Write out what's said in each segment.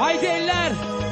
Haydi eller.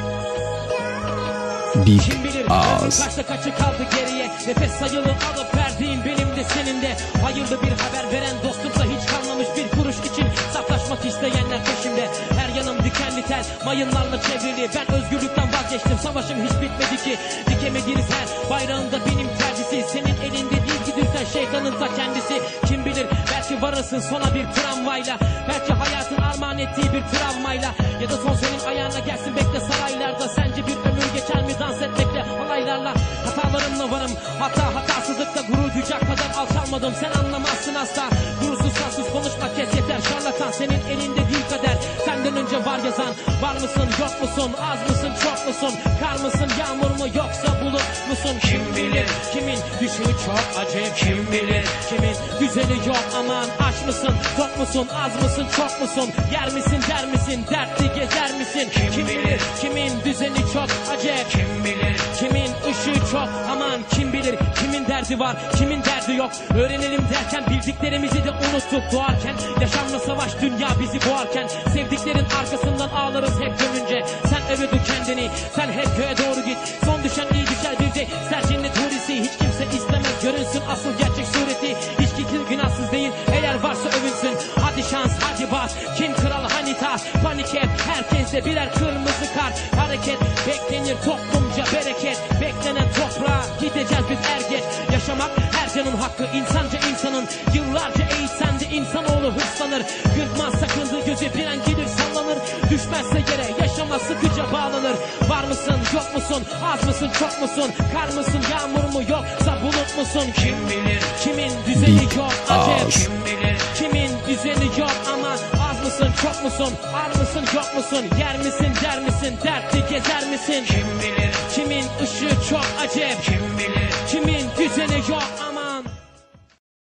Big Kim bilir Ağız. kaçta kaçı kaldı geriye. Nefes sayılı alıp verdiğin benim de senin de. Hayırlı bir haber veren dostumsa hiç kalmamış bir kuruş için. Saflaşmak isteyenler peşimde. Her yanım dikenli tel, mayınlarla çevrili. Ben özgürlükten vazgeçtim, savaşım hiç bitmedi ki. Dikemediğiniz her bayrağında benim tercihsi. Senin elinde değil gidirsen şeytanın ta kendisi. Kim bilir belki varırsın sona bir tramvayla. Belki hayatın armağan ettiği bir travmayla. Ya da son senin ayağına gelsin bekle saraylarda. Sence bir ömür geçer mi dans etmekle halaylarla? Hatalarımla varım, hatasızlıkta gurur duyacak kadar alçalmadım. Sen anlamazsın asla. Gurursuz sansız konuşma kes yeter şarlatan. Senin elinde değil kader, senden önce var yazan. Var mısın yok musun, az mısın çok musun? Kar mısın yağmur mu yoksa bulut musun? Kim bilir kimin düşüğü çok acayip. Kim bilir kimin düzeni yok aman. Aç mısın tok musun, az mısın çok musun? Yer misin der misin, dertli gezer misin? Kim bilir kimin düzeni çok acayip. Kim bilir kimin ışığı çok aman. Kim bilir kimin derdi var, kimin derdi yok. Öğrenelim derken bildiklerimizi de unuttuk. Doğarken yaşamla savaş dünya bizi boğarken. Sevdiklerin arkasından ağlarız hep dönünce. Sen eve dur kendini, sen hep köye doğru git. Son düşen iyi düşer bir de ister cennet hurisi. Hiç kimse istemez görünsün asıl gerçek sureti. Hiç kimse günahsız değil eğer varsa övünsün. Hadi şans hadi bas, kim kral hani taş. Panik et herkeste birer kırmızı kart. Hareket beklenir toplumca bereket. Beklenen toprağa gideceğiz biz er geç. Yaşamak her canın hakkı, insanca insanın. Yıllarca eğitsen de insanoğlu hırslanır. Kırpmaz sakındığı gözü bir an gelir sallanır. Düşmezse yere yaşama sıkıca bağlanır. Var mısın yok musun, az mısın çok musun? Kar mısın yağmur mu yoksa bulut musun? Kim bilir kimin düzeni yok acep. Kim bilir kimin düzeni yok aman. Az mısın çok musun, ar mısın yok musun? Yer misin der misin, dertli gezer misin? Kim bilir kimin ışığı çok acep. Kim bilir kimin düzeni yok aman.